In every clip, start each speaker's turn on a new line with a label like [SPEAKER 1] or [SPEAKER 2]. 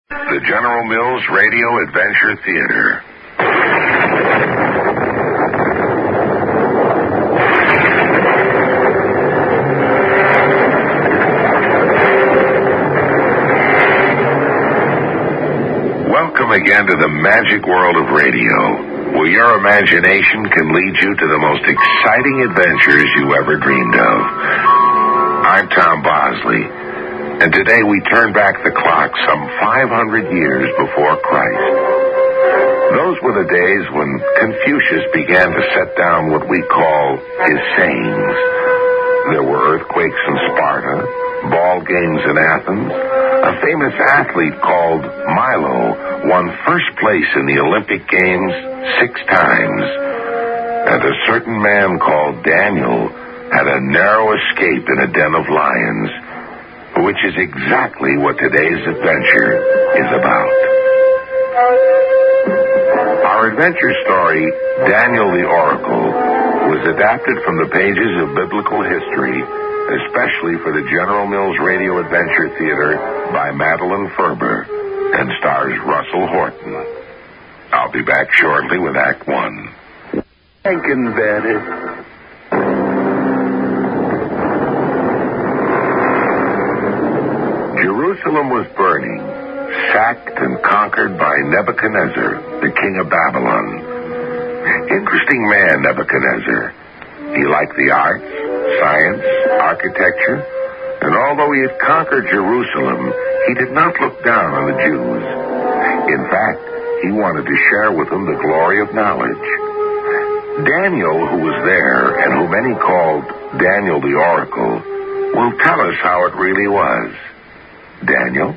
[SPEAKER 1] The General Mills Radio Adventure Theater. Welcome again to the magic world of radio, where your imagination can lead you to the most exciting adventures you ever dreamed of. I'm Tom Bosley, and today we turn back the clock some 500 years before Christ. Those were the days when Confucius began to set down what we call his sayings. There were earthquakes in Sparta, ball games in Athens. A famous athlete called Milo won first place in the Olympic Games 6 times. And a certain man called Daniel had a narrow escape in a den of lions, which is exactly what today's adventure is about. Our adventure story, Daniel the Oracle, was adapted from the pages of biblical history, especially for the General Mills Radio Adventure Theater by Madeline Ferber, and stars Russell Horton. I'll be back shortly with Act 1. Jerusalem was burning, sacked and conquered by Nebuchadnezzar, the king of Babylon. Interesting man, Nebuchadnezzar. He liked the arts, science, architecture, and although he had conquered Jerusalem, he did not look down on the Jews. In fact, he wanted to share with them the glory of knowledge. Daniel, who was there, and who many called Daniel the Oracle, will tell us how it really was. Daniel?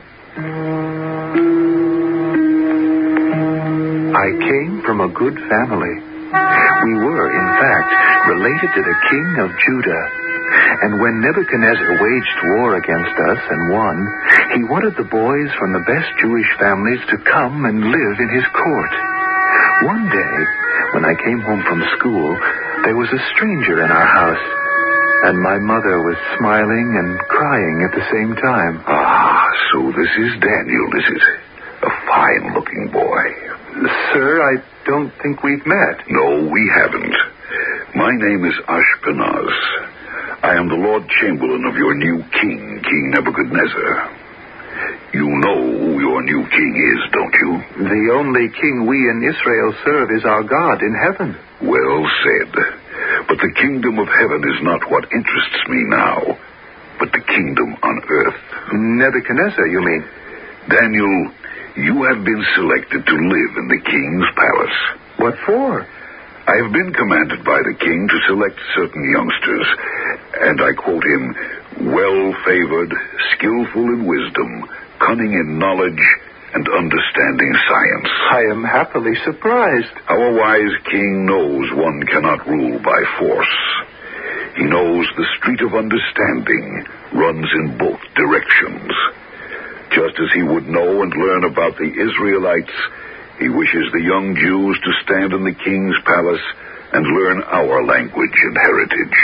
[SPEAKER 2] I came from a good family. We were, in fact, related to the king of Judah. And when Nebuchadnezzar waged war against us and won, he wanted the boys from the best Jewish families to come and live in his court. One day, when I came home from school, there was a stranger in our house, and my mother was smiling and crying at the same time.
[SPEAKER 1] Ah, so this is Daniel, is it? A fine-looking boy.
[SPEAKER 2] Sir, I don't think we've met.
[SPEAKER 1] No, we haven't. My name is Ashpenaz. I am the Lord Chamberlain of your new king, King Nebuchadnezzar. You know who your new king is, don't you?
[SPEAKER 2] The only king we in Israel serve is our God in heaven.
[SPEAKER 1] Well said. But the kingdom of heaven is not what interests me now, but the kingdom on earth.
[SPEAKER 2] Nebuchadnezzar, you mean?
[SPEAKER 1] Daniel, you have been selected to live in the king's palace.
[SPEAKER 2] What for?
[SPEAKER 1] I have been commanded by the king to select certain youngsters, and I quote him, well-favored, skillful in wisdom, cunning in knowledge, and understanding science.
[SPEAKER 2] I am happily surprised.
[SPEAKER 1] Our wise king knows one cannot rule by force. He knows the street of understanding runs in both directions. Just as he would know and learn about the Israelites, he wishes the young Jews to stand in the king's palace and learn our language and heritage.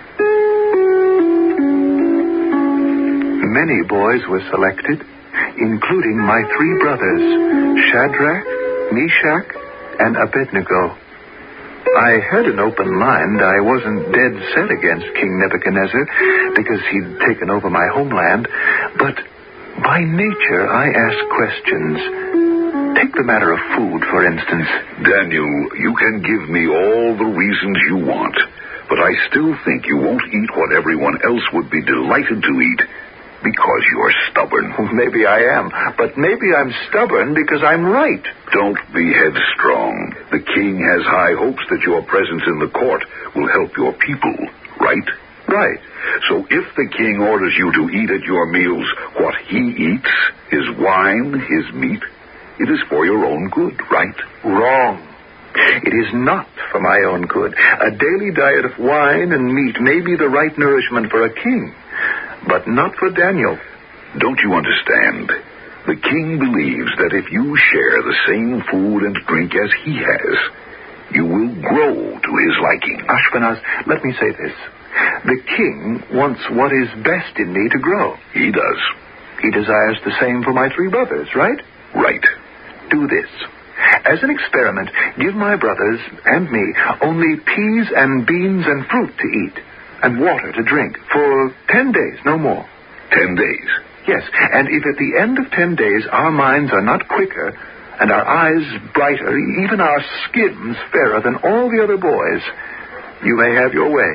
[SPEAKER 2] Many boys were selected, including my 3 brothers, Shadrach, Meshach, and Abednego. I had an open mind. I wasn't dead set against King Nebuchadnezzar because he'd taken over my homeland, but by nature I asked questions. Take the matter of food, for instance.
[SPEAKER 1] Daniel, you can give me all the reasons you want, but I still think you won't eat what everyone else would be delighted to eat because you're stubborn.
[SPEAKER 2] Maybe I am, but maybe I'm stubborn because I'm right.
[SPEAKER 1] Don't be headstrong. The king has high hopes that your presence in the court will help your people, right?
[SPEAKER 2] Right.
[SPEAKER 1] So if the king orders you to eat at your meals what he eats, his wine, his meat, it is for your own good, right?
[SPEAKER 2] Wrong. It is not for my own good. A daily diet of wine and meat may be the right nourishment for a king, but not for Daniel.
[SPEAKER 1] Don't you understand? The king believes that if you share the same food and drink as he has, you will grow to his liking.
[SPEAKER 2] Ashpenaz, let me say this. The king wants what is best in me to grow.
[SPEAKER 1] He does.
[SPEAKER 2] He desires the same for my 3 brothers, right?
[SPEAKER 1] Right.
[SPEAKER 2] Do this. As an experiment, give my brothers and me only peas and beans and fruit to eat, and water to drink, for 10 days, no more.
[SPEAKER 1] 10 days?
[SPEAKER 2] Yes, and if at the end of 10 days our minds are not quicker, and our eyes brighter, even our skins fairer than all the other boys, you may have your way.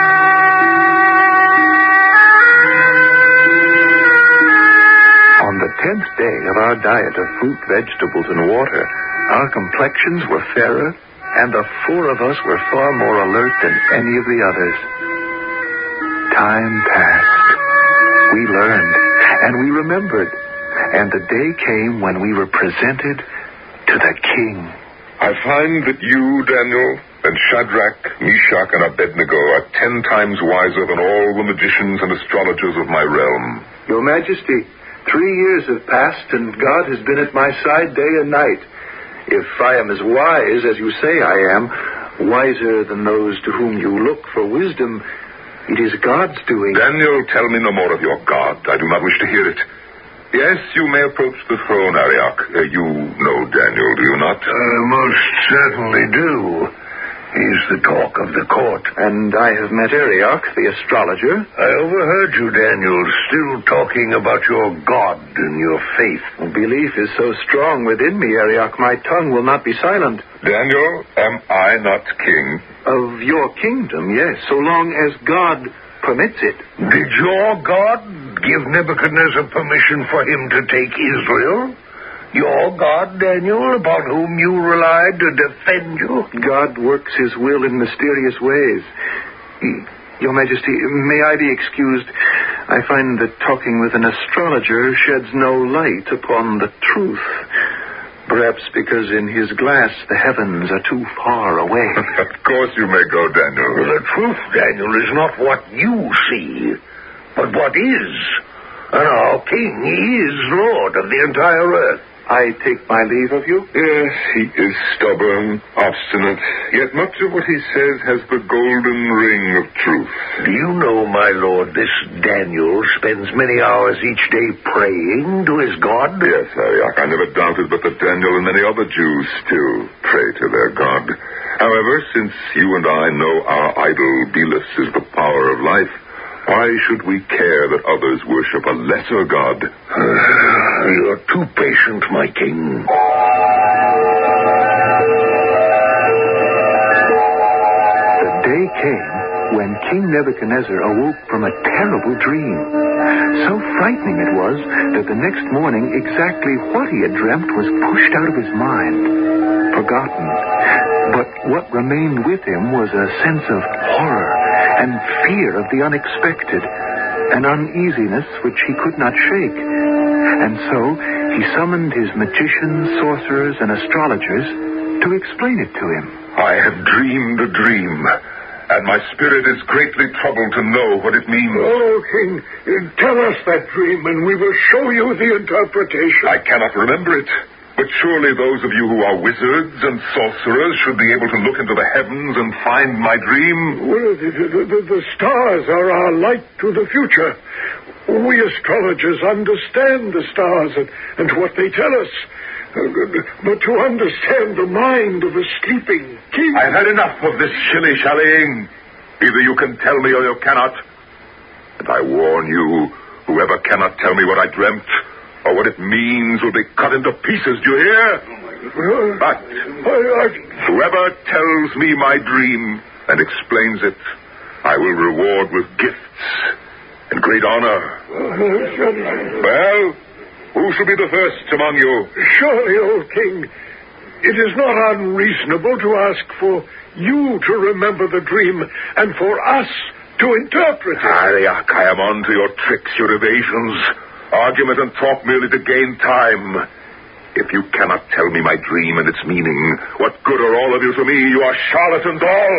[SPEAKER 2] On the 10th day of our diet of fruit, vegetables, and water, our complexions were fairer, and the 4 of us were far more alert than any of the others. Time passed. We learned, and we remembered, and the day came when we were presented to the king.
[SPEAKER 1] I find that you, Daniel, and Shadrach, Meshach, and Abednego are 10 times wiser than all the magicians and astrologers of my realm.
[SPEAKER 2] Your Majesty, 3 years have passed, and God has been at my side day and night. If I am as wise as you say I am, wiser than those to whom you look for wisdom, it is God's doing.
[SPEAKER 1] Daniel, tell me no more of your God. I do not wish to hear it. Yes, you may approach the throne, Arioch. You know Daniel, do you not?
[SPEAKER 3] Most certainly do. He's the talk of the court.
[SPEAKER 2] And I have met Arioch, the astrologer.
[SPEAKER 3] I overheard you, Daniel, still talking about your God and your faith.
[SPEAKER 2] Belief is so strong within me, Arioch, my tongue will not be silent.
[SPEAKER 1] Daniel, am I not king?
[SPEAKER 2] Of your kingdom, yes, so long as God permits it.
[SPEAKER 3] Did your God give Nebuchadnezzar permission for him to take Israel? Your God, Daniel, upon whom you relied to defend you?
[SPEAKER 2] God works his will in mysterious ways. Your Majesty, may I be excused? I find that talking with an astrologer sheds no light upon the truth. Perhaps because in his glass the heavens are too far away.
[SPEAKER 1] Of course you may go, Daniel.
[SPEAKER 3] The truth, Daniel, is not what you see, but what is. And our king is Lord of the entire earth.
[SPEAKER 2] I take my leave of you?
[SPEAKER 1] Yes, he is stubborn, obstinate, yet much of what he says has the golden ring of truth.
[SPEAKER 3] Do you know, my lord, this Daniel spends many hours each day praying to his God?
[SPEAKER 1] Yes, Arioch, I never doubted but that Daniel and many other Jews still pray to their God. However, since you and I know our idol Belus is the power of life, why should we care that others worship a lesser god?
[SPEAKER 3] You're too patient, my king.
[SPEAKER 2] The day came when King Nebuchadnezzar awoke from a terrible dream. So frightening it was that the next morning exactly what he had dreamt was pushed out of his mind, forgotten. But what remained with him was a sense of horror and fear of the unexpected, an uneasiness which he could not shake. And so he summoned his magicians, sorcerers, and astrologers to explain it to him.
[SPEAKER 1] I have dreamed a dream, and my spirit is greatly troubled to know what it means.
[SPEAKER 3] Oh, King, tell us that dream, and we will show you the interpretation.
[SPEAKER 1] I cannot remember it. But surely those of you who are wizards and sorcerers should be able to look into the heavens and find my dream.
[SPEAKER 3] Well, the stars are our light to the future. We astrologers understand the stars and what they tell us. But to understand the mind of a sleeping king...
[SPEAKER 1] I've had enough of this shilly-shallying. Either you can tell me or you cannot. And I warn you, whoever cannot tell me what I dreamt or what it means will be cut into pieces, do you hear? But whoever tells me my dream and explains it, I will reward with gifts and great honor. Well, who shall be the first among you?
[SPEAKER 3] Surely, old king, it is not unreasonable to ask for you to remember the dream and for us to interpret it.
[SPEAKER 1] Arioch, I am on to your tricks, your evasions. Argument and talk merely to gain time. If you cannot tell me my dream and its meaning, what good are all of you to me? You are charlatans all.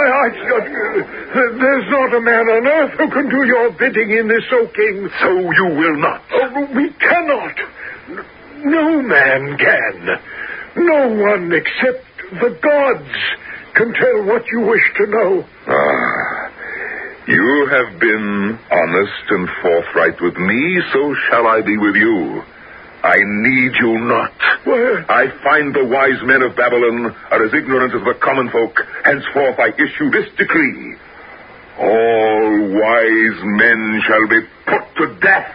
[SPEAKER 3] There's not a man on earth who can do your bidding in this, O king.
[SPEAKER 1] So you will not.
[SPEAKER 3] Oh, we cannot. No man can. No one except the gods can tell what you wish to know.
[SPEAKER 4] You have been honest and forthright with me, so shall I be with you. I need you not.
[SPEAKER 3] Where?
[SPEAKER 4] I find the wise men of Babylon are as ignorant as the common folk. Henceforth I issue this decree. All wise men shall be put to death.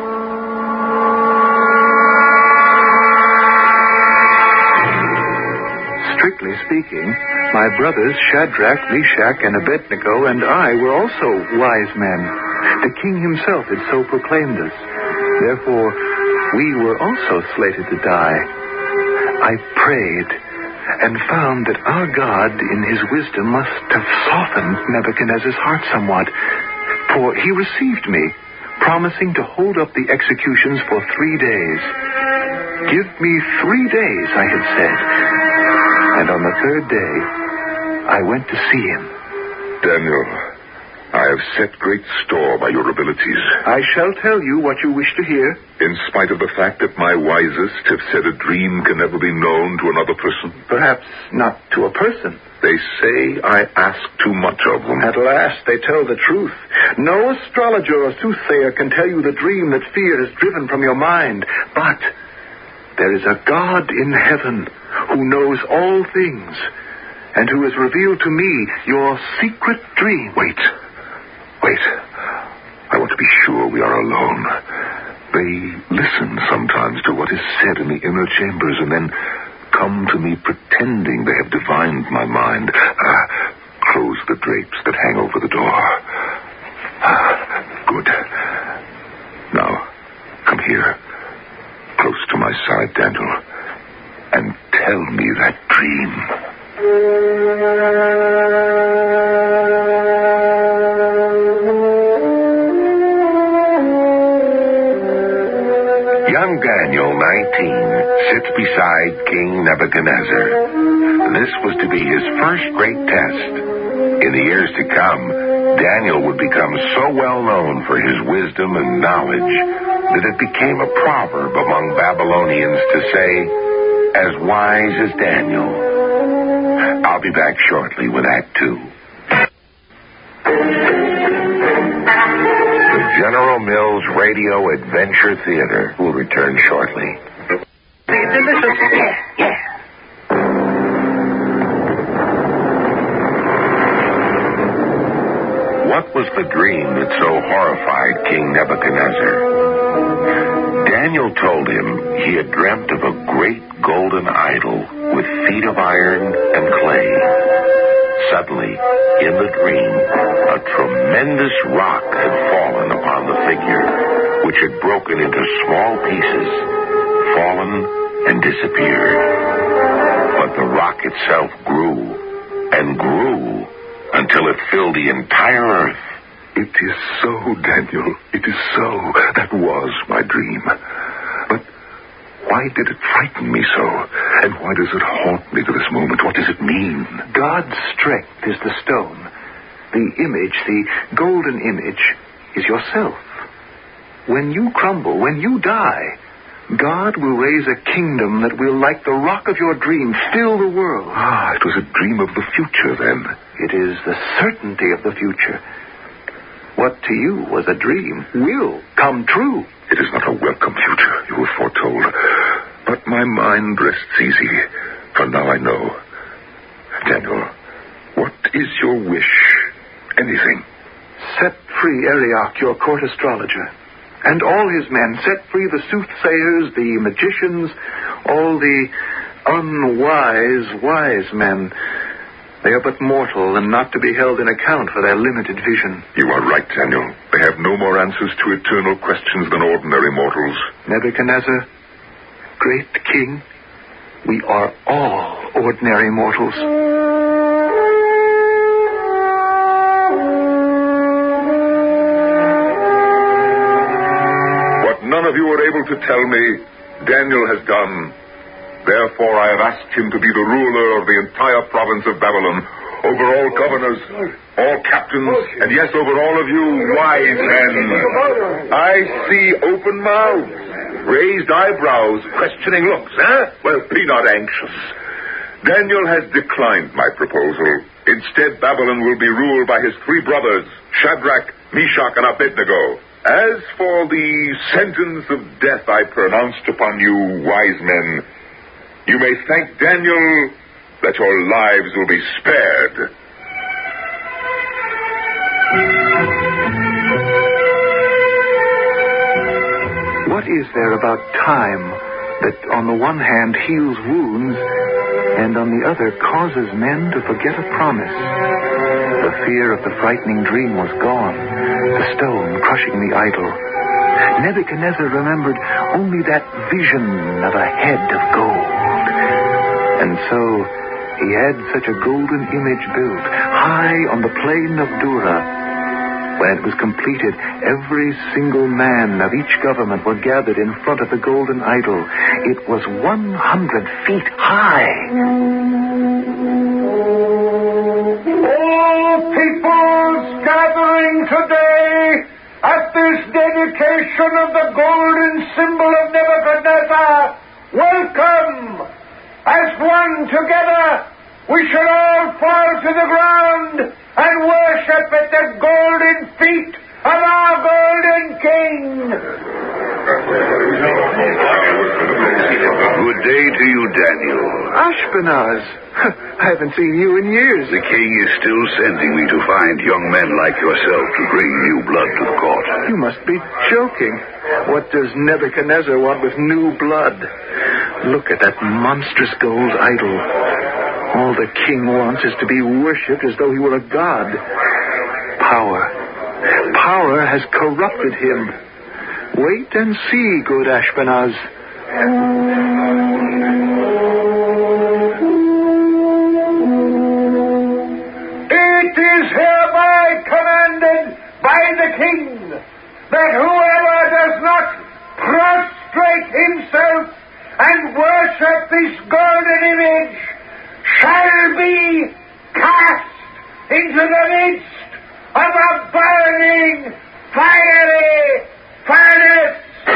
[SPEAKER 2] Strictly speaking, my brothers Shadrach, Meshach, and Abednego and I were also wise men. The king himself had so proclaimed us. Therefore, we were also slated to die. I prayed and found that our God, in his wisdom, must have softened Nebuchadnezzar's heart somewhat. For he received me, promising to hold up the executions for 3 days. Give me 3 days, I had said. And on the 3rd day, I went to see him.
[SPEAKER 4] Daniel, I have set great store by your abilities.
[SPEAKER 2] I shall tell you what you wish to hear.
[SPEAKER 4] In spite of the fact that my wisest have said a dream can never be known to another person.
[SPEAKER 2] Perhaps not to a person.
[SPEAKER 4] They say I ask too much of them.
[SPEAKER 2] At last, they tell the truth. No astrologer or soothsayer can tell you the dream that fear has driven from your mind. But there is a God in heaven who knows all things and who has revealed to me your secret dream.
[SPEAKER 4] Wait. I want to be sure we are alone. They listen sometimes to what is said in the inner chambers and then come to me pretending they have divined my mind. Close the drapes that hang over the door. Good. Now, come here. Close to my side, Daniel. And tell me that dream.
[SPEAKER 1] Young Daniel, 19, sits beside King Nebuchadnezzar. This was to be his first great test. In the years to come, Daniel would become so well known for his wisdom and knowledge that it became a proverb among Babylonians to say, as wise as Daniel. I'll be back shortly with Act 2. The General Mills Radio Adventure Theater will return shortly.
[SPEAKER 5] Delicious. Yeah.
[SPEAKER 1] What was the dream that so horrified King Nebuchadnezzar? Daniel told him he had dreamt of a great golden idol with feet of iron and clay. Suddenly, in the dream, a tremendous rock had fallen upon the figure, which had broken into small pieces, fallen, and disappeared. But the rock itself grew and grew until it filled the entire earth.
[SPEAKER 4] It is so, Daniel. It is so. That was my dream. But why did it frighten me so? And why does it haunt me to this moment? What does it mean?
[SPEAKER 2] God's strength is the stone. The image, the golden image, is yourself. When you crumble, when you die, God will raise a kingdom that will, like the rock of your dream, fill the world.
[SPEAKER 4] It was a dream of the future, then.
[SPEAKER 2] It is the certainty of the future. What to you was a dream will come true.
[SPEAKER 4] It is not a welcome future, you have foretold. But my mind rests easy, for now I know. Daniel, what is your wish? Anything?
[SPEAKER 2] Set free Arioch, your court astrologer, and all his men. Set free the soothsayers, the magicians, all the unwise wise men. They are but mortal and not to be held in account for their limited vision.
[SPEAKER 4] You are right, Daniel. They have no more answers to eternal questions than ordinary mortals.
[SPEAKER 2] Nebuchadnezzar, great king, we are all ordinary mortals.
[SPEAKER 4] What none of you were able to tell me, Daniel has done. Therefore, I have asked him to be the ruler of the entire province of Babylon, over all governors, all captains, and yes, over all of you wise men. I see open mouths, raised eyebrows, questioning looks, Well, be not anxious. Daniel has declined my proposal Instead, Babylon will be ruled by his three brothers, Shadrach, Meshach, and Abednego. As for the sentence of death I pronounced upon you, wise men, you may thank Daniel that your lives will be spared.
[SPEAKER 2] What is there about time that on the one hand heals wounds and on the other causes men to forget a promise? The fear of the frightening dream was gone, the stone crushing the idol. Nebuchadnezzar remembered only that vision of a head of gold. And so he had such a golden image built high on the plain of Dura. When it was completed, every single man of each government were gathered in front of the golden idol. It was 100 feet high.
[SPEAKER 3] All peoples gathering today at this dedication of the golden symbol of Nebuchadnezzar, welcome! As one together, we shall all fall to the ground and worship at the golden feet of our golden king.
[SPEAKER 1] Good day to you, Daniel.
[SPEAKER 2] Ashpenaz, I haven't seen you in years.
[SPEAKER 1] The king is still sending me to find young men like yourself to bring new blood to the court.
[SPEAKER 2] You must be joking. What does Nebuchadnezzar want with new blood? Look at that monstrous gold idol. All the king wants is to be worshipped as though he were a god. Power has corrupted him. Wait and see, good Ashpenaz.
[SPEAKER 3] It is hereby commanded by the king that whoever does not prostrate himself and worship this golden image shall be cast into the midst of a burning, fiery furnace.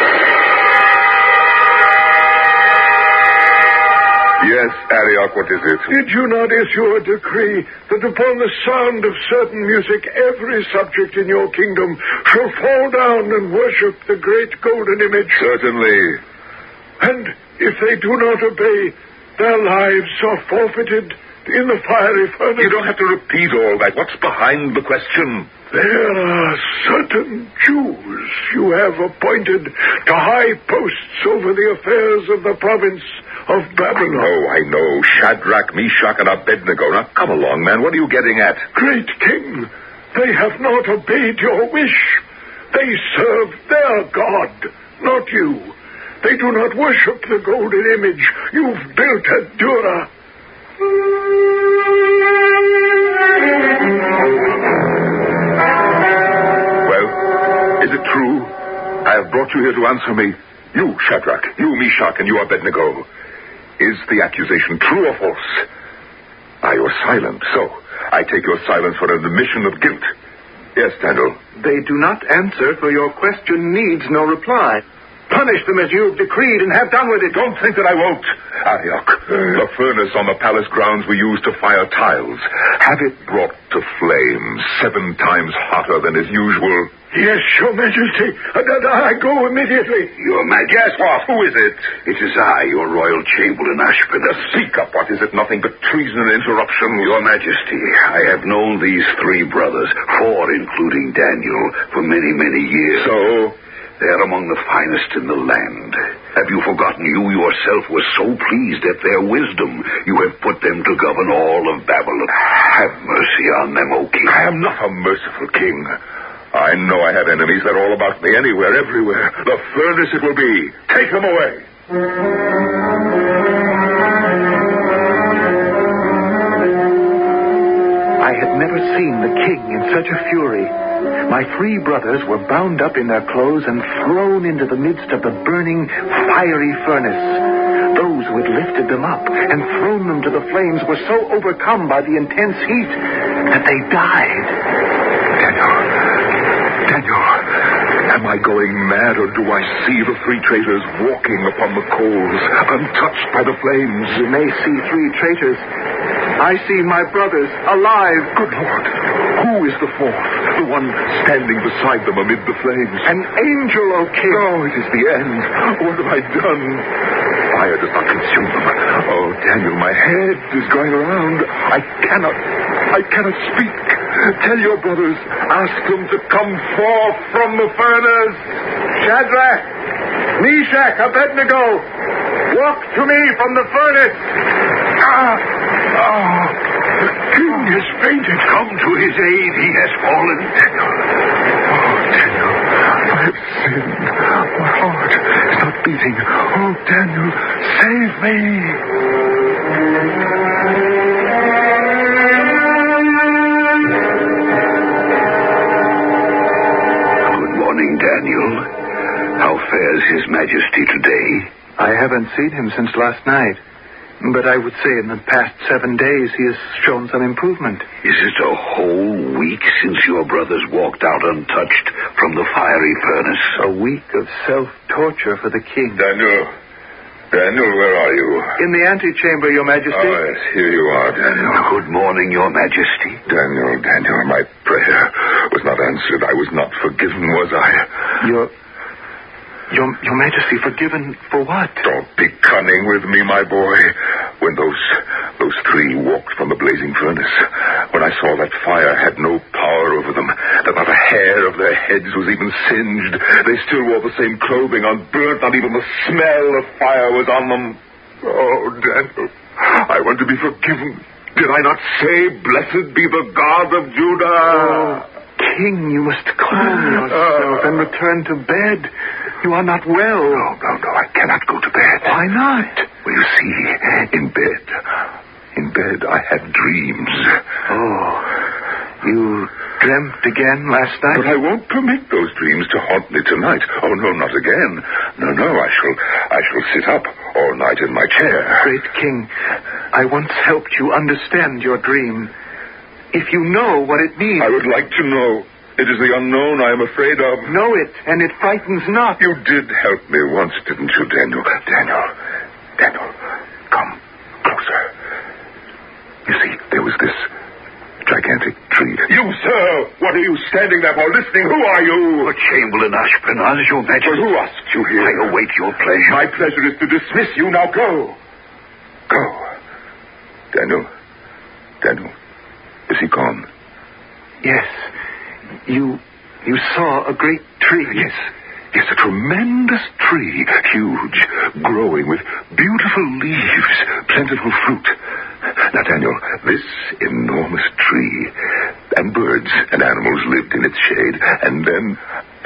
[SPEAKER 4] Yes, Arioch, what is it?
[SPEAKER 3] Did you not issue a decree that upon the sound of certain music every subject in your kingdom shall fall down and worship the great golden image?
[SPEAKER 4] Certainly.
[SPEAKER 3] And if they do not obey, their lives are forfeited in the fiery furnace.
[SPEAKER 4] You don't have to repeat all that. What's behind the question?
[SPEAKER 3] There are certain Jews you have appointed to high posts over the affairs of the province of Babylon.
[SPEAKER 4] I know. Shadrach, Meshach, and Abednego. Now, come along, man. What are you getting at?
[SPEAKER 3] Great king, they have not obeyed your wish. They serve their God, not you. They do not worship the golden image you've built at Dura.
[SPEAKER 4] Well, is it true? I have brought you here to answer me. You, Shadrach, you, Meshach, and you, Abednego. Is the accusation true or false? You're silent, so I take your silence for an admission of guilt. Yes, Daniel.
[SPEAKER 2] They do not answer, for your question needs no reply. Punish them as you have decreed and have done with it.
[SPEAKER 4] Don't think that I won't. Arioch, the furnace on the palace grounds we use to fire tiles. Have it brought to flames 7 times hotter than is usual.
[SPEAKER 3] Yes, Your Majesty. I go immediately.
[SPEAKER 1] Your Majesty.
[SPEAKER 4] Yes, what? Who is it?
[SPEAKER 1] It is I, your royal chamberlain, Ashpenaz.
[SPEAKER 4] Speak up. What is it? Nothing but treason and interruption.
[SPEAKER 1] Your Majesty, I have known these 3 brothers, 4 including Daniel, for many, many years.
[SPEAKER 4] So?
[SPEAKER 1] They are among the finest in the land. Have you forgotten you yourself were so pleased at their wisdom, you have put them to govern all of Babylon? Have mercy on them, O king.
[SPEAKER 4] I am not a merciful king. I know I have enemies. They're all about me, anywhere, everywhere. The furnace it will be. Take them away.
[SPEAKER 2] I had never seen the king in such a fury. My 3 brothers were bound up in their clothes and thrown into the midst of the burning, fiery furnace. Those who had lifted them up and thrown them to the flames were so overcome by the intense heat that they died.
[SPEAKER 4] Daniel, am I going mad, or do I see the 3 traitors walking upon the coals, untouched by the flames?
[SPEAKER 2] You may see 3 traitors, I see my brothers alive.
[SPEAKER 4] Good Lord. Who is the fourth? The one standing beside them amid the flames.
[SPEAKER 2] An angel, O king.
[SPEAKER 4] No, it is the end. What have I done? Fire does not consume them. Oh, Daniel, my head is going around. I cannot speak. Tell your brothers, ask them to come forth from the furnace.
[SPEAKER 3] Shadrach, Meshach, Abednego, walk to me from the furnace.
[SPEAKER 1] The king has fainted. Come to his aid. He has fallen.
[SPEAKER 4] Daniel, I have sinned. My heart is not beating. Oh, Daniel, save me.
[SPEAKER 1] Good morning, Daniel. How fares His Majesty today?
[SPEAKER 2] I haven't seen him since last night. But I would say in the past 7 days he has shown some improvement.
[SPEAKER 1] Is it a whole week since your brothers walked out untouched from the fiery furnace?
[SPEAKER 2] A week of self-torture for the king.
[SPEAKER 4] Daniel, where are you?
[SPEAKER 2] In the antechamber, Your Majesty.
[SPEAKER 4] Oh, yes, here you are, Daniel.
[SPEAKER 1] Good morning, Your Majesty.
[SPEAKER 4] Daniel, my prayer was not answered. I was not forgiven, was I?
[SPEAKER 2] Your Majesty, forgiven for what?
[SPEAKER 4] Don't be cunning with me, my boy. When those three walked from the blazing furnace, when I saw that fire had no power over them, that not a hair of their heads was even singed, they still wore the same clothing, unburnt, not even the smell of fire was on them. Oh, Daniel, I want to be forgiven. Did I not say, blessed be the God of Judah?
[SPEAKER 2] Oh, King, you must calm yourself and return to bed. You are not well.
[SPEAKER 1] No, I cannot go to bed.
[SPEAKER 2] Why not?
[SPEAKER 1] Well, you see, in bed I had dreams.
[SPEAKER 2] Oh, you dreamt again last night?
[SPEAKER 4] But I won't permit those dreams to haunt me tonight. Oh, no, not again. No, I shall sit up all night in my chair.
[SPEAKER 2] Great King, I once helped you understand your dream. If you know what it means...
[SPEAKER 4] I would like to know. It is the unknown I am afraid of.
[SPEAKER 2] Know it, and it frightens not.
[SPEAKER 4] You did help me once, didn't you, Daniel? Daniel, come closer. You see, there was this gigantic tree. You, sir! What are you standing there for, listening? Who are you?
[SPEAKER 1] Chamberlain Ashpenaz, Your Majesty.
[SPEAKER 4] Well, who asked you here?
[SPEAKER 1] I await your pleasure.
[SPEAKER 4] My pleasure is to dismiss you. Now go. Go. Daniel, is he gone?
[SPEAKER 2] Yes. You saw a great tree.
[SPEAKER 4] Yes, a tremendous tree, huge, growing with beautiful leaves, plentiful fruit. Now, Daniel, this enormous tree, and birds and animals lived in its shade, and then,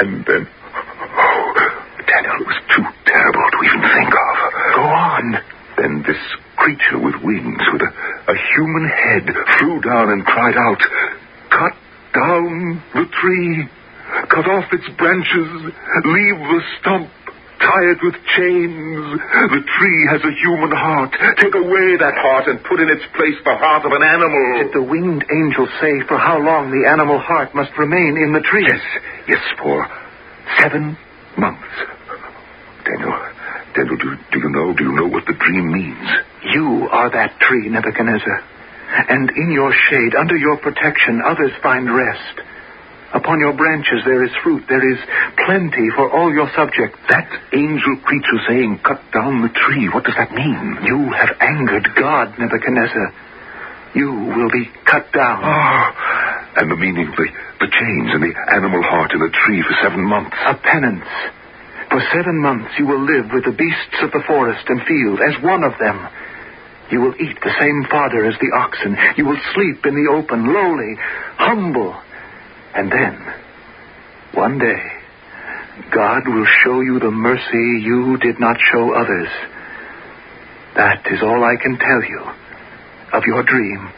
[SPEAKER 4] oh, Daniel, it was too terrible to even think of.
[SPEAKER 2] Go on.
[SPEAKER 4] Then this creature with wings, with a human head, flew down and cried out, "Cut down the tree, cut off its branches, leave the stump, tie it with chains. The tree has a human heart. Take away that heart and put in its place the heart of an animal."
[SPEAKER 2] Did the winged angel say for how long the animal heart must remain in the tree?
[SPEAKER 4] Yes, for 7 months. Daniel, do you know what the dream means?
[SPEAKER 2] You are that tree, Nebuchadnezzar. And in your shade, under your protection, others find rest. Upon your branches there is fruit. There is plenty for all your subjects.
[SPEAKER 4] That angel creature saying, "Cut down the tree," what does that mean?
[SPEAKER 2] You have angered God, Nebuchadnezzar. You will be cut down.
[SPEAKER 4] And the meaning of the chains and the animal heart in the tree for 7 months.
[SPEAKER 2] A penance. For 7 months you will live with the beasts of the forest and field as one of them. You will eat the same fodder as the oxen. You will sleep in the open, lowly, humble. And then, one day, God will show you the mercy you did not show others. That is all I can tell you of your dream.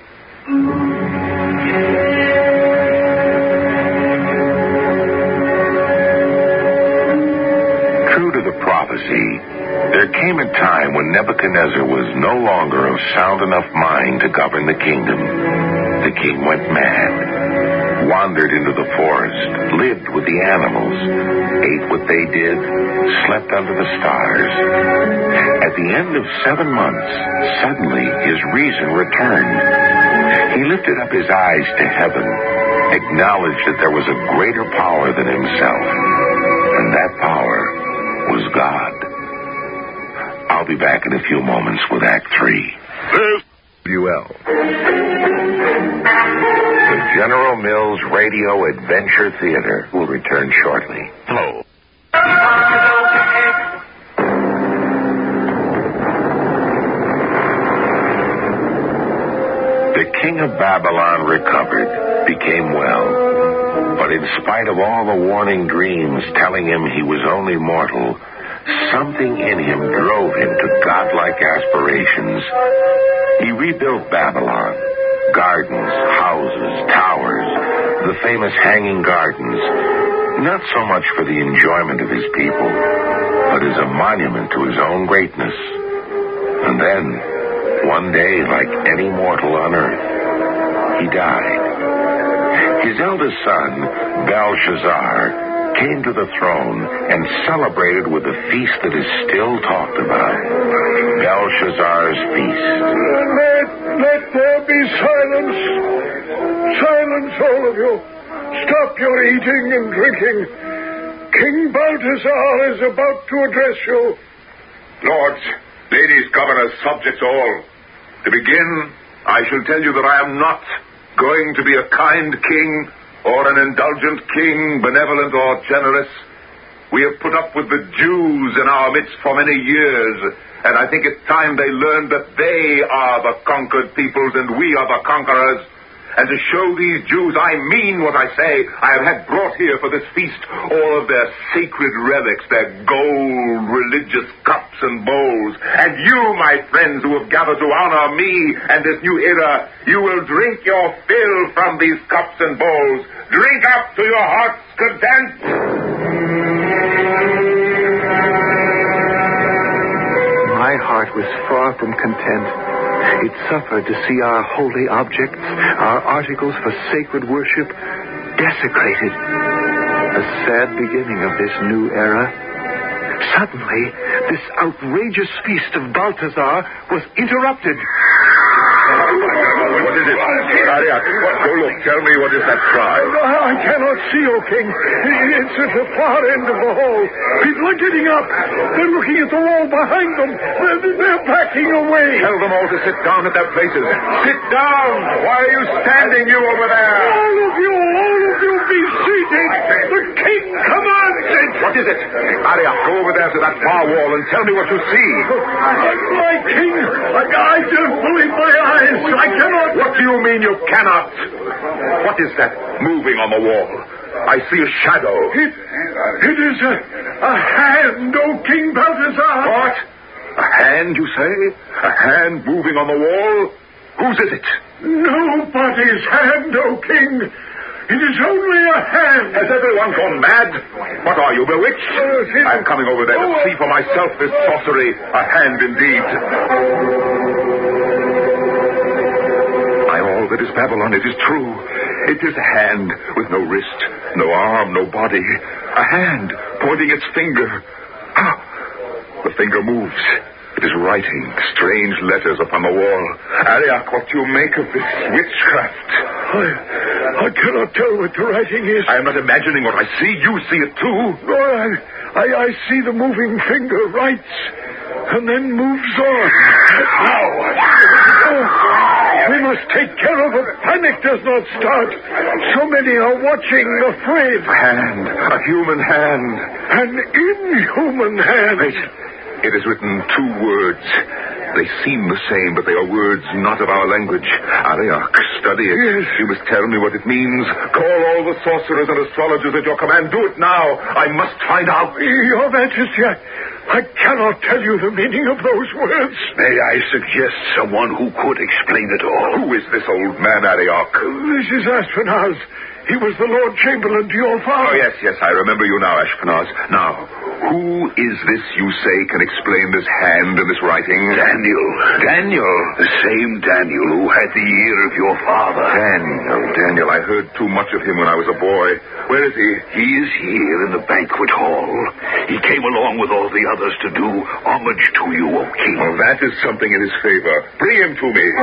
[SPEAKER 1] True to the prophecy, there came a time when Nebuchadnezzar was no longer of sound enough mind to govern the kingdom. The king went mad. wandered into the forest, lived with the animals, ate what they did, slept under the stars. At the end of 7 months, suddenly his reason returned. He lifted up his eyes to heaven, acknowledged that there was a greater power than himself, and that power was God. I'll be back in a few moments with Act 3.
[SPEAKER 4] UL.
[SPEAKER 1] The General Mills Radio Adventure Theater will return shortly.
[SPEAKER 4] Hello.
[SPEAKER 1] The king of Babylon recovered, became well. But in spite of all the warning dreams telling him he was only mortal, something in him drove him to godlike aspirations. He rebuilt Babylon. Gardens, houses, towers, the famous hanging gardens. Not so much for the enjoyment of his people, but as a monument to his own greatness. And then, one day, like any mortal on earth, he died. His eldest son, Belshazzar, came to the throne and celebrated with a feast that is still talked about. Belshazzar's feast.
[SPEAKER 3] Let there be silence. Silence, all of you. Stop your eating and drinking. King Balthazar is about to address you.
[SPEAKER 4] Lords, ladies, governors, subjects all. To begin, I shall tell you that I am not going to be a kind king or an indulgent king, benevolent or generous. We have put up with the Jews in our midst for many years, and I think it's time they learned that they are the conquered peoples and we are the conquerors. And to show these Jews I mean what I say, I have had brought here for this feast all of their sacred relics, their gold religious cups and bowls. And you, my friends, who have gathered to honor me and this new era, you will drink your fill from these cups and bowls. Drink up to your heart's content.
[SPEAKER 2] My heart was far from content. It suffered to see our holy objects, our articles for sacred worship, desecrated. A sad beginning of this new era. Suddenly, this outrageous feast of Balthazar was interrupted.
[SPEAKER 4] What is it? Ariak, go look. Tell me, what is that cry?
[SPEAKER 3] I cannot see, O king. It's at the far end of the hall. People are getting up. They're looking at the wall behind them. They're backing away.
[SPEAKER 4] Tell them all to sit down at their places. Sit down! Why are you standing, you over there?
[SPEAKER 3] All of you, be seated. The king commands it.
[SPEAKER 4] What is it? Ariak, go over there to that far wall and tell me what you see.
[SPEAKER 3] My king, I don't believe my eyes. I cannot.
[SPEAKER 4] What do you mean you cannot? What is that moving on the wall? I see a shadow.
[SPEAKER 3] It is a hand, O King Balthazar.
[SPEAKER 4] What? A hand, you say? A hand moving on the wall? Whose is it?
[SPEAKER 3] Nobody's hand, O king. It is only a hand.
[SPEAKER 4] Has everyone gone mad? What are you, bewitched? I'm coming over there to see for myself this sorcery. A hand indeed. I'm all that is Babylon. It is true. It is a hand with no wrist, no arm, no body. A hand pointing its finger. Ah, the finger moves. It is writing strange letters upon the wall. Ariak, what do you make of this witchcraft?
[SPEAKER 3] I cannot tell what the writing is.
[SPEAKER 4] I am not imagining what I see. You see it too.
[SPEAKER 3] No, I see the moving finger writes and then moves on.
[SPEAKER 4] How?
[SPEAKER 3] We must take care of it. Panic does not start. So many are watching, afraid.
[SPEAKER 4] A hand. A human hand.
[SPEAKER 3] An inhuman hand.
[SPEAKER 4] Wait. It is written 2 words. They seem the same, but they are words not of our language. Ariak, study it.
[SPEAKER 3] Yes.
[SPEAKER 4] You must tell me what it means. Call all the sorcerers and astrologers at your command. Do it now. I must find out.
[SPEAKER 3] Your Majesty, I cannot tell you the meaning of those words.
[SPEAKER 4] May I suggest someone who could explain it all? Who is this old man, Ariak?
[SPEAKER 3] This is Ashpenaz. He was the Lord Chamberlain to your father.
[SPEAKER 4] Oh, yes, I remember you now, Ashpenaz. Now, who is this you say can explain this hand and this writing?
[SPEAKER 2] Daniel.
[SPEAKER 4] Daniel?
[SPEAKER 2] The same Daniel who had the ear of your father.
[SPEAKER 4] Daniel. I heard too much of him when I was a boy. Where is he?
[SPEAKER 2] He is here in the banquet hall. He came along with all the others to do homage to you, O king.
[SPEAKER 4] Oh, that is something in his favor. Bring him to me.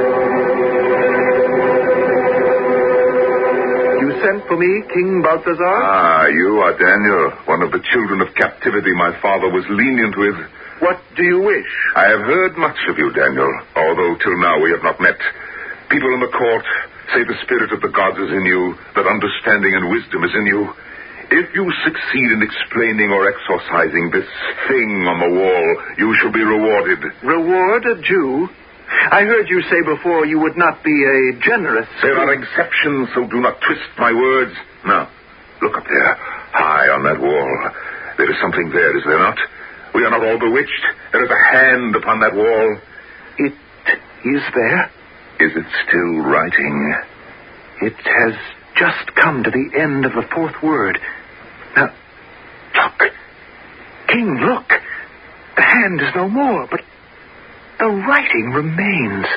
[SPEAKER 2] You sent for me, King Balthazar?
[SPEAKER 4] Ah, you are Daniel, one of the children of captivity my father was lenient with.
[SPEAKER 2] What do you wish?
[SPEAKER 4] I have heard much of you, Daniel, although till now we have not met. People in the court say the spirit of the gods is in you, that understanding and wisdom is in you. If you succeed in explaining or exorcising this thing on the wall, you shall be rewarded.
[SPEAKER 2] Reward a Jew? I heard you say before you would not be a generous...
[SPEAKER 4] There are exceptions, so do not twist my words. Now, look up there, high on that wall. There is something there, is there not? We are not all bewitched. There is a hand upon that wall.
[SPEAKER 2] It is there?
[SPEAKER 4] Is it still writing?
[SPEAKER 2] It has just come to the end of the fourth word. Now, look. King, look. The hand is no more, but the writing remains.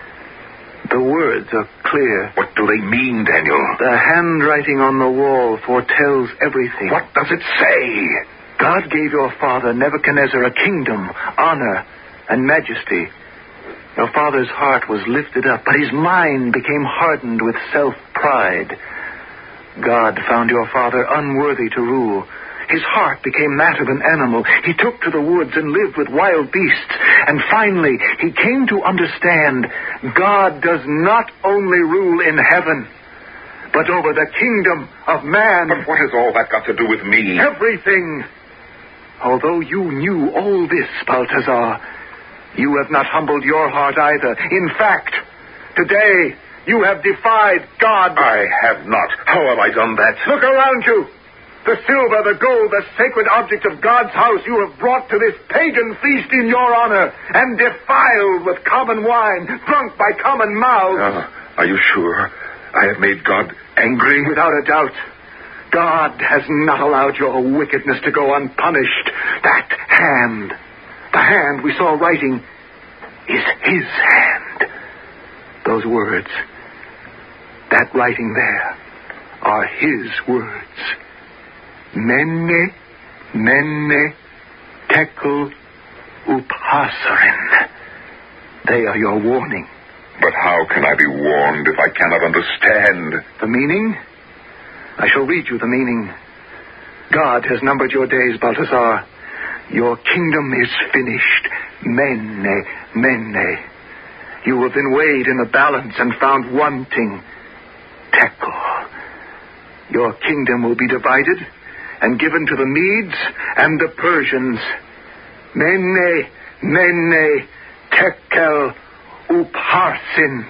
[SPEAKER 2] The words are clear.
[SPEAKER 4] What do they mean, Daniel?
[SPEAKER 2] The handwriting on the wall foretells everything.
[SPEAKER 4] What does it say?
[SPEAKER 2] God gave your father Nebuchadnezzar a kingdom, honor, and majesty. Your father's heart was lifted up, but his mind became hardened with self-pride. God found your father unworthy to rule. His heart became that of an animal. He took to the woods and lived with wild beasts. And finally, he came to understand God does not only rule in heaven, but over the kingdom of man.
[SPEAKER 4] But what has all that got to do with me?
[SPEAKER 2] Everything. Although you knew all this, Balthazar, you have not humbled your heart either. In fact, today you have defied God.
[SPEAKER 4] I have not. How have I done that?
[SPEAKER 2] Look around you. The silver, the gold, the sacred object of God's house you have brought to this pagan feast in your honor and defiled with common wine, drunk by common mouths.
[SPEAKER 4] Are you sure? I have made God angry?
[SPEAKER 2] Without a doubt. God has not allowed your wickedness to go unpunished. That hand, the hand we saw writing, is his hand. Those words, that writing there, are his words. Mene, mene, tekel, upharsin. They are your warning.
[SPEAKER 4] But how can I be warned if I cannot understand?
[SPEAKER 2] The meaning? I shall read you the meaning. God has numbered your days, Balthazar. Your kingdom is finished. Mene, mene. You have been weighed in the balance and found wanting. Tekel. Your kingdom will be divided and given to the Medes and the Persians. Mene, mene, tekel, upharsin.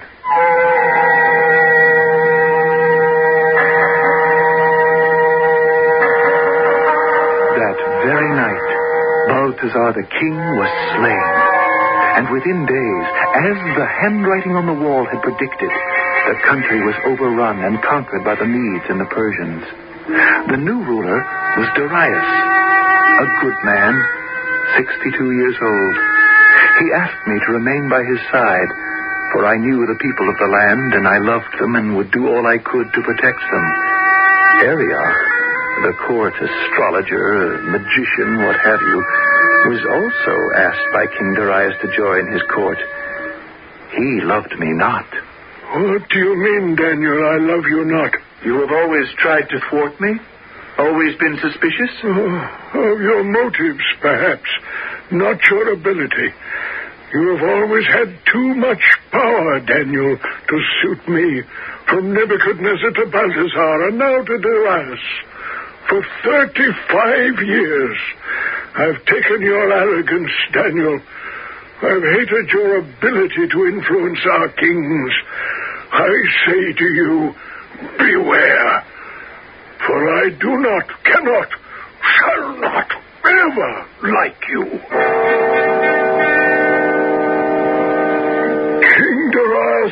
[SPEAKER 2] That very night, Balthazar the king was slain. And within days, as the handwriting on the wall had predicted, the country was overrun and conquered by the Medes and the Persians. The new ruler was Darius, a good man, 62 years old. He asked me to remain by his side, for I knew the people of the land, and I loved them and would do all I could to protect them. Arioch, the court astrologer, magician, what have you, was also asked by King Darius to join his court. He loved me not.
[SPEAKER 3] What do you mean, Daniel, I love you not?
[SPEAKER 2] You have always tried to thwart me? Always been suspicious?
[SPEAKER 3] Of your motives, perhaps, not your ability. You have always had too much power, Daniel, to suit me. From Nebuchadnezzar to Balthazar, and now to Darius. For 35 years, I've taken your arrogance, Daniel. I've hated your ability to influence our kings. I say to you, beware. For I do not, cannot, shall not ever like you. King Darius,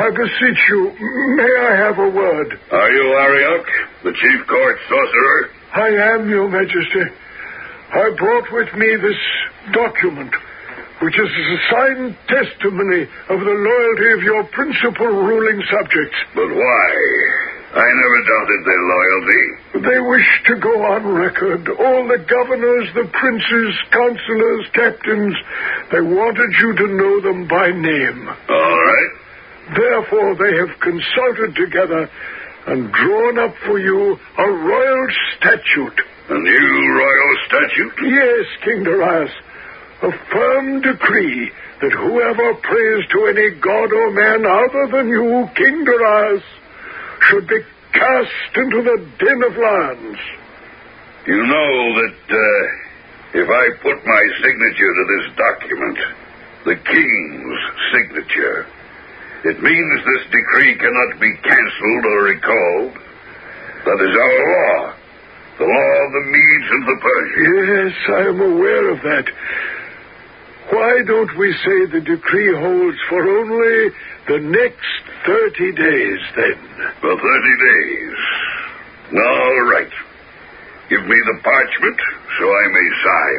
[SPEAKER 3] I beseech you, may I have a word?
[SPEAKER 6] Are you Arioch, the chief court sorcerer?
[SPEAKER 3] I am, your majesty. I brought with me this document, which is a signed testimony of the loyalty of your principal ruling subjects.
[SPEAKER 6] But why? I never doubted their loyalty.
[SPEAKER 3] They wish to go on record. All the governors, the princes, councilors, captains, they wanted you to know them by name.
[SPEAKER 6] All right.
[SPEAKER 3] Therefore, they have consulted together and drawn up for you a royal statute.
[SPEAKER 6] A new royal statute?
[SPEAKER 3] Yes, King Darius. A firm decree that whoever prays to any god or man other than you, King Darius, should be cast into the den of lions.
[SPEAKER 6] You know that if I put my signature to this document, the king's signature, it means this decree cannot be canceled or recalled. That is our law. The law of the Medes and the Persians.
[SPEAKER 3] Yes, I am aware of that. Why don't we say the decree holds for only the next 30 days, then?
[SPEAKER 6] For 30 days. All right. Give me the parchment so I may sign.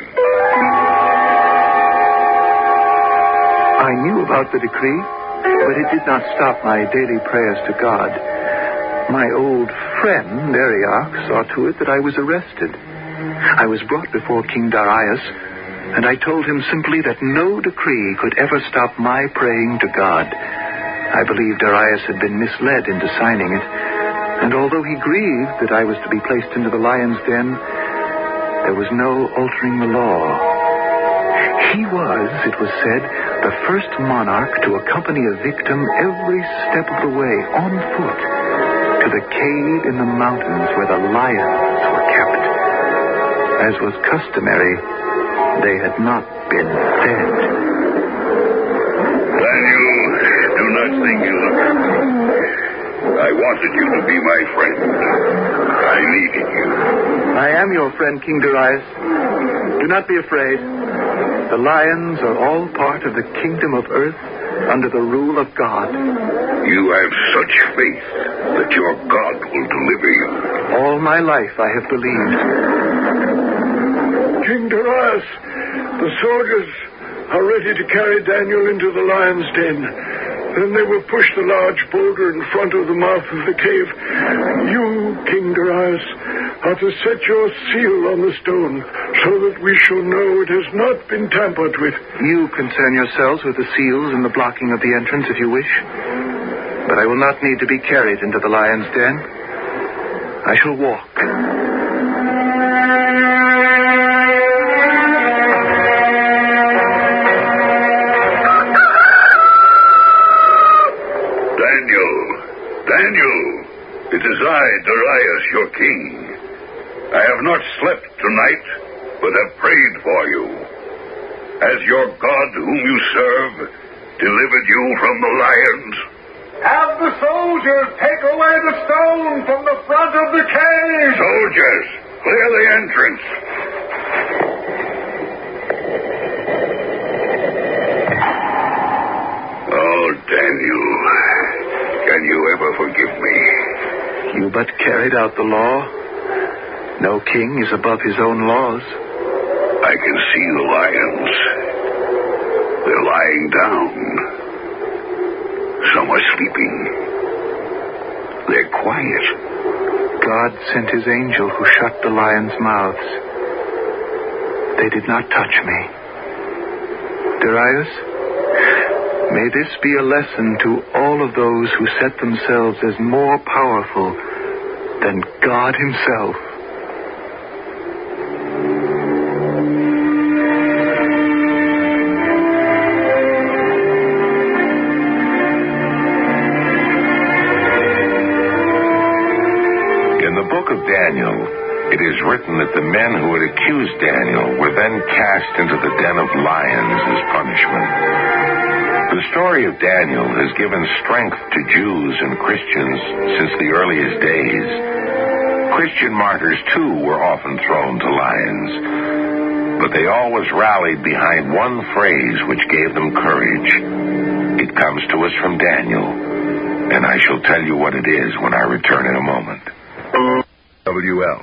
[SPEAKER 2] I knew about the decree, but it did not stop my daily prayers to God. My old friend, Arioch, saw to it that I was arrested. I was brought before King Darius, and I told him simply that no decree could ever stop my praying to God. I believed Darius had been misled into signing it, and although he grieved that I was to be placed into the lion's den, there was no altering the law. He was, it was said, the first monarch to accompany a victim every step of the way on foot to the cave in the mountains where the lions were kept. As was customary, they had not been fed.
[SPEAKER 6] Daniel, do not think you look at me. I wanted you to be my friend. I needed you.
[SPEAKER 2] I am your friend, King Darius. Do not be afraid. The lions are all part of the kingdom of earth under the rule of God.
[SPEAKER 6] You have such faith that your God will deliver you.
[SPEAKER 2] All my life I have believed.
[SPEAKER 3] King Darius, the soldiers are ready to carry Daniel into the lion's den. Then they will push the large boulder in front of the mouth of the cave. You, King Darius, are to set your seal on the stone so that we shall know it has not been tampered with.
[SPEAKER 2] You concern yourselves with the seals and the blocking of the entrance if you wish. But I will not need to be carried into the lion's den. I shall walk.
[SPEAKER 6] Daniel, it is I, Darius, your king. I have not slept tonight, but have prayed for you. Has your God, whom you serve, delivered you from the lions?
[SPEAKER 3] Have the soldiers take away the stone from the front of the cave.
[SPEAKER 6] Soldiers, clear the entrance. Oh, Daniel, can you ever forgive me?
[SPEAKER 2] You but carried out the law. No king is above his own laws.
[SPEAKER 6] I can see the lions. They're lying down. Some are sleeping. They're quiet.
[SPEAKER 2] God sent his angel who shut the lions' mouths. They did not touch me. Darius, may this be a lesson to all of those who set themselves as more powerful than God himself.
[SPEAKER 1] Daniel, it is written that the men who had accused Daniel were then cast into the den of lions as punishment. The story of Daniel has given strength to Jews and Christians since the earliest days. Christian martyrs, too, were often thrown to lions, but they always rallied behind one phrase which gave them courage. It comes to us from Daniel. and I shall tell you what it is when I return in a moment.
[SPEAKER 7] WL.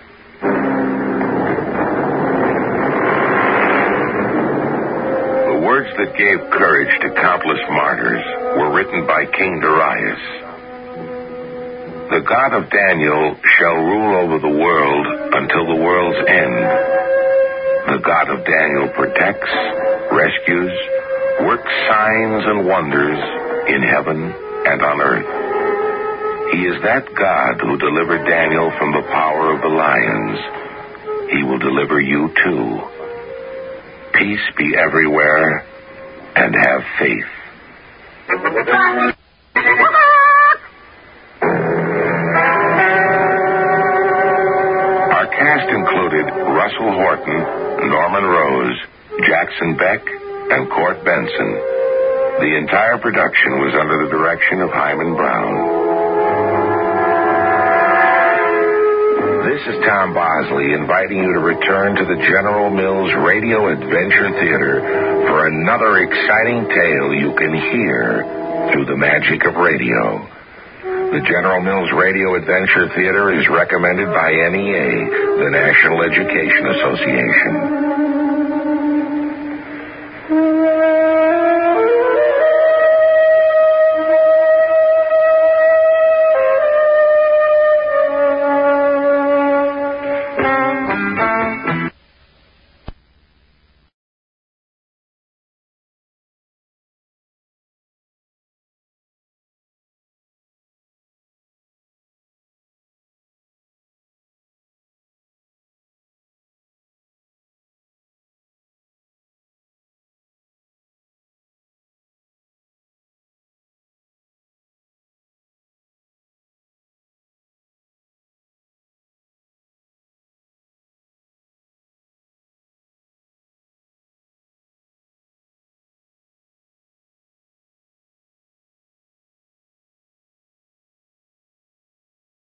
[SPEAKER 1] The words that gave courage to countless martyrs were written by King Darius. The God of Daniel shall rule over the world until the world's end. The God of Daniel protects, rescues, works signs and wonders in heaven and on earth. He is that God who delivered Daniel from the power of the lions. He will deliver you too. Peace be everywhere, and have faith. Our cast included Russell Horton, Norman Rose, Jackson Beck, and Court Benson. The entire production was under the direction of Hyman Brown. This is Tom Bosley inviting you to return to the General Mills Radio Adventure Theater for another exciting tale you can hear through the magic of radio. The General Mills Radio Adventure Theater is recommended by NEA, the National Education Association.